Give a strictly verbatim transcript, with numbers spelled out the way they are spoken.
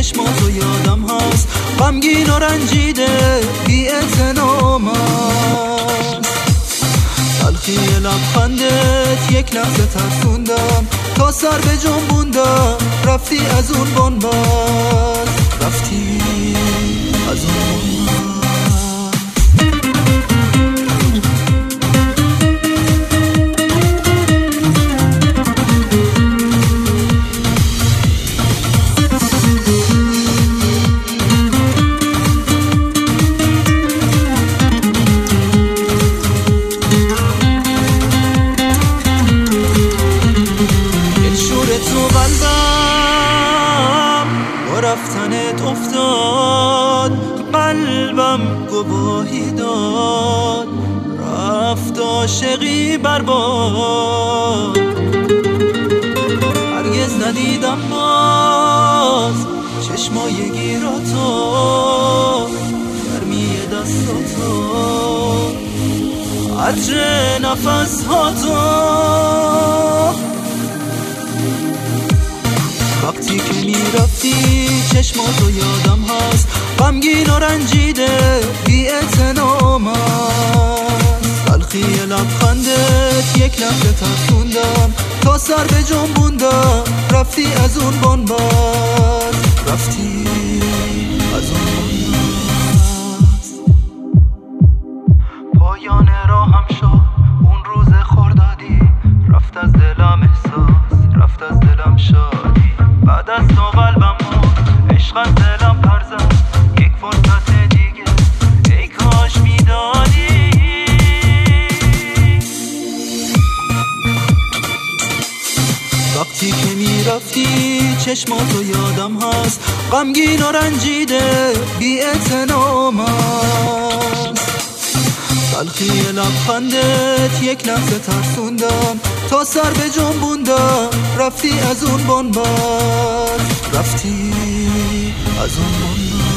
چشماتو یادم هست، غمگین و رنجیده بی اعتنام هست. تلخی لبخندت یک لحظه ترسوندم، تا سر به جنبوندم رفتی از اون بنبست، رفتی از اون بنبست. رفتنت افتاد، قلبم گواهی داد، رفت عاشقی برباد. هرگز ندیدم باز چشمای گیراتو، گرمی دستاتو، عطر نفسهاتو. وقتی که میرفتی چشماتو یادم هست، غمگین و رنجیده بی اعتنام هست. تلخی لبخندت یک لحظه ترسوندم، تا سر به جنبوندم رفتی از اون بنبست، رفتی از اون بنبست. پایان راهم شد اون روز خردادی، رفت از دلم احساس، رفت از دلم شادی. بعد از تو قلبم مرد، عشق از دلم پر زد، یک فرصت دیگه ای کاش میدادی. وقتی که میرفتی چشماتو یادم هست، غمگین و رنجیده بی اعتنام هست. تلخی لبخندت یک لحظه ترسوندم، تا سر به جنبوندم رفتی از اون بنبست، رفتی از اون بنبست.